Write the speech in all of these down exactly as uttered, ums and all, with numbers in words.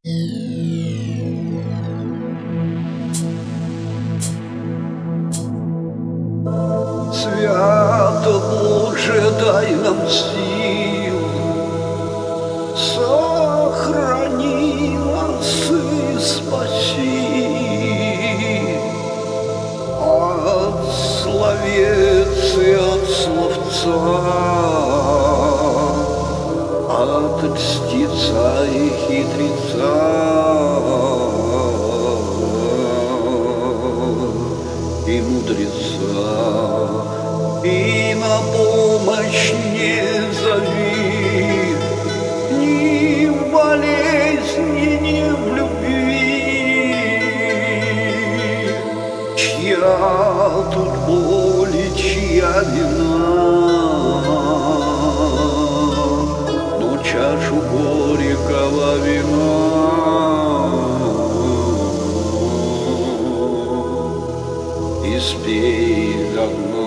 Свято Боже, дай нам сил, сохрани нас и спаси от словец и от словца, от льстеца и хитреца и мудреца. И на помощь не зови ни в болезни, ни в любви, чья тут боль и чья вина, но чашу горького вина испей до дна.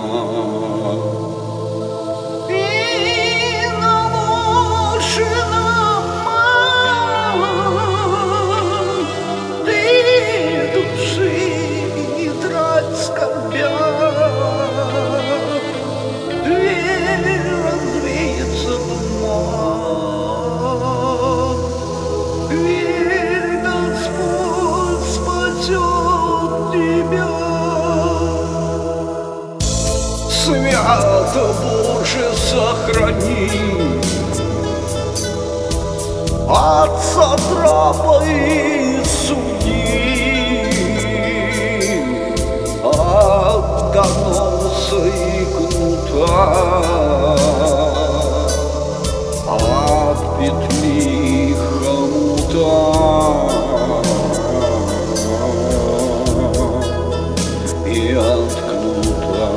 Свято Боже, сохрани от сатрапа и судьи, от доноса и кнута, от петли и хомута, и от кнута.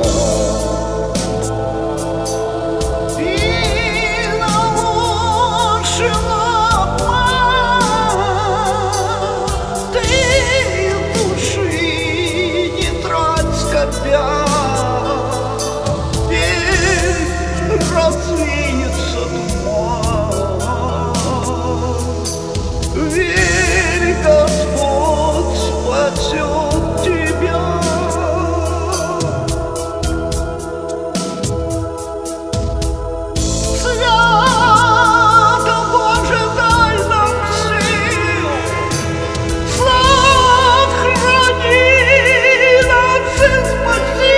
Развеется туман, верь, Господь спасет тебя. Свято Боже, дай нам сил, сохрани нас и спаси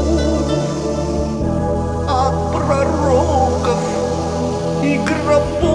и гробов.